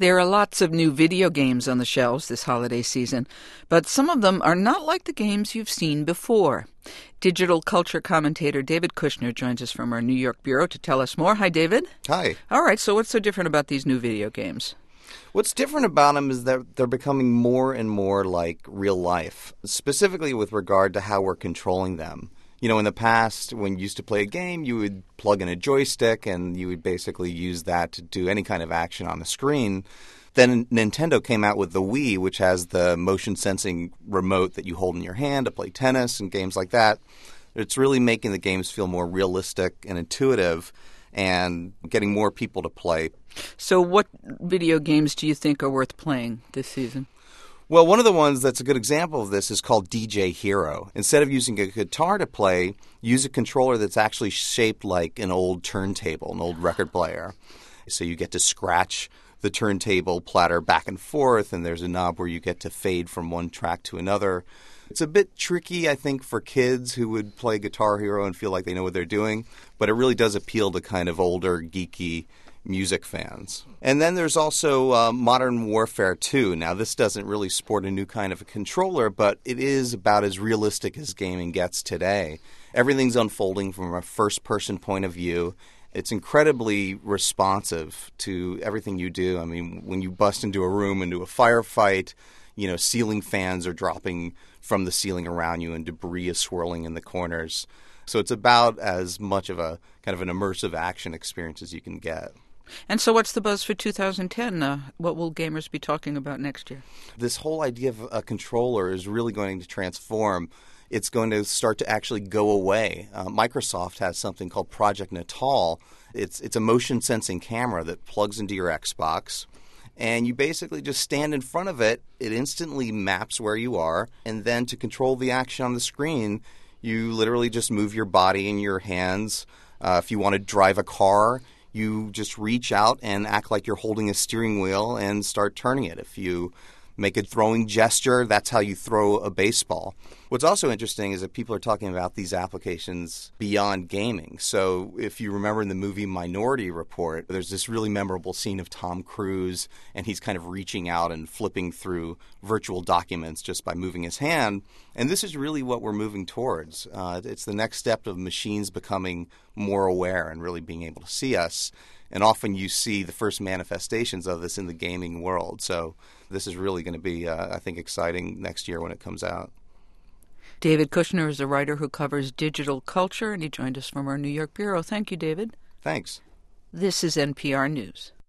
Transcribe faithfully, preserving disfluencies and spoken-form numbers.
There are lots of new video games on the shelves this holiday season, but some of them are not like the games you've seen before. Digital culture commentator David Kushner joins us from our New York bureau to tell us more. Hi, David. Hi. All right, so what's so different about these new video games? What's different about them is that they're becoming more and more like real life, specifically with regard to how we're controlling them. You know, in the past, when you used to play a game, you would plug in a joystick and you would basically use that to do any kind of action on the screen. Then Nintendo came out with the Wii, which has the motion-sensing remote that you hold in your hand to play tennis and games like that. It's really making the games feel more realistic and intuitive and getting more people to play. So what video games do you think are worth playing this season? Well, one of the ones that's a good example of this is called D J Hero. Instead of using a guitar to play, use a controller that's actually shaped like an old turntable, an old record player. So you get to scratch the turntable platter back and forth, and there's a knob where you get to fade from one track to another. It's a bit tricky, I think, for kids who would play Guitar Hero and feel like they know what they're doing, but it really does appeal to kind of older, geeky music fans. And then there's also uh, Modern Warfare two. Now, this doesn't really sport a new kind of a controller, but it is about as realistic as gaming gets today. Everything's unfolding from a first-person point of view. It's incredibly responsive to everything you do. I mean, when you bust into a room, into a firefight, you know, ceiling fans are dropping from the ceiling around you and debris is swirling in the corners. So it's about as much of a kind of an immersive action experience as you can get. And so what's the buzz for two thousand ten? Uh, what will gamers be talking about next year? This whole idea of a controller is really going to transform. It's going to start to actually go away. Uh, Microsoft has something called Project Natal. It's, it's a motion-sensing camera that plugs into your Xbox, and you basically just stand in front of it. It instantly maps where you are, and then to control the action on the screen, you literally just move your body and your hands. Uh, if you want to drive a car, you just reach out and act like you're holding a steering wheel and start turning it. If you make a throwing gesture, that's how you throw a baseball. What's also interesting is that people are talking about these applications beyond gaming. So if you remember in the movie Minority Report, there's this really memorable scene of Tom Cruise, and he's kind of reaching out and flipping through virtual documents just by moving his hand. And this is really what we're moving towards. Uh, it's the next step of machines becoming more aware and really being able to see us. And often you see the first manifestations of this in the gaming world. So this is really going to be, uh, I think, exciting next year when it comes out. David Kushner is a writer who covers digital culture, and he joined us from our New York bureau. Thank you, David. Thanks. This is N P R News.